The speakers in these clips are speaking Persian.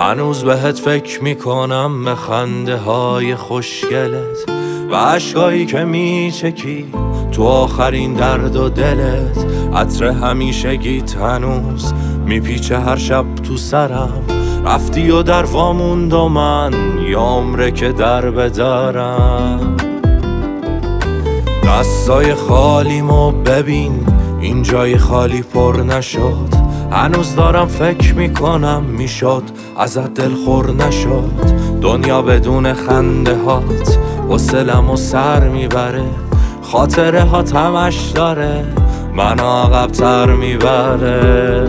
هنوز بهت فکر میکنم، به خنده های خوشگلت و عشقایی که میچکی تو آخرین درد و دلت. عطر همیشگیت هنوز میپیچه هر شب تو سرم. رفتی و در واموند و من یه عمره که در بدارم. دستای خالیمو ببین، این جای خالی پر نشد. هنوز دارم فکر میکنم میشد ازت دلخور نشد. دنیا بدون خنده هات حوصله‌مو سر میبره. خاطره ها همش داره منو عقب‌تر میبره.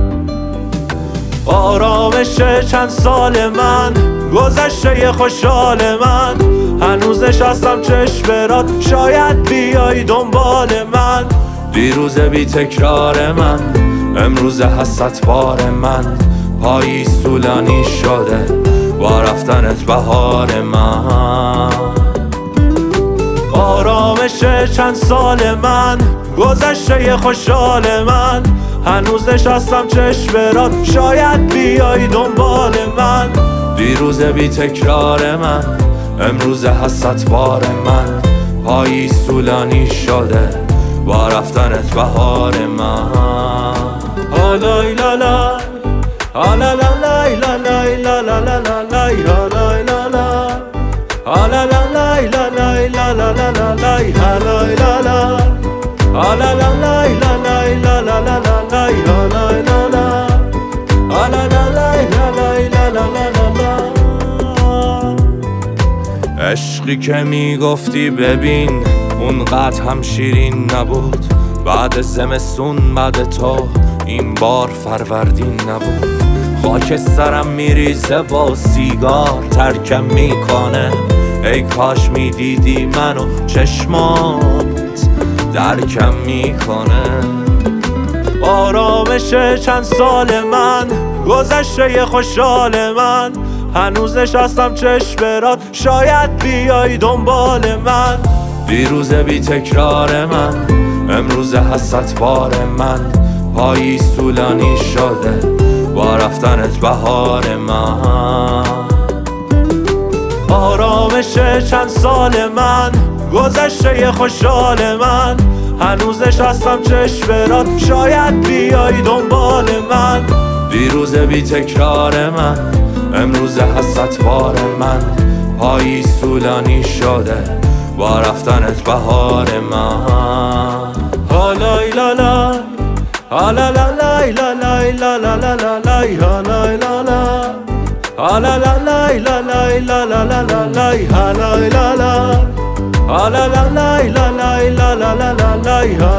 آرامش چند سال من گذشته خوشحال من. هنوز نشستم چشم برات، شاید بیای دنبال من. دیروز بی تکرار من، امروز حسرت بار من. پاییز طولانی شده با رفتنت بهار من. آرامش چند سال من گذشته خوشحال من. هنوز نشستم چشم برات، شاید بیای دنبال من. دیروز بی تکرار من، امروز حسرت بار من. پاییز طولانی شده با رفتنت بهار من. آلای لالا آلا لا لای لا لای لا لا لا لا لای آلای لالا آلا لا لای لا لای لا لا لا لا لای آلای لالا آلا لا لای لا لای لا لا لا لا لای آلای لالا آلا لا لای لا لای لا لا لا لا. عشقی که میگفتی ببین اونقدر هم شیرین نبود. بعد زمستون بعد تو این بار فروردین نبود. خاک سرم میریزه با سیگار ترکم میکنه. ای کاش میدیدی منو چشمات درکم میکنه. آرامش چند سال من گذشته خوشحال من. هنوز نشستم چشم برات، شاید بیای دنبال من. دیروز بی تکرار من، امروز حسرت بار من. پاییز طولانی شده با رفتنت بهار من. آرامش چند سال من گذشته خوشحال من. هنوز نشستم چشم برات، شاید بیای دنبال من. دیروز بی تکرار من، امروز حسرت بار من. پاییز طولانی شده با رفتنت بهار من. آلای لالا آلا لا لای لا لای لا لا لا لا لای آلای لالا آلا لا لای لا لای لا لا لا لا لای آلای لالا آلا لا لای لا لای لا لا لا لا لای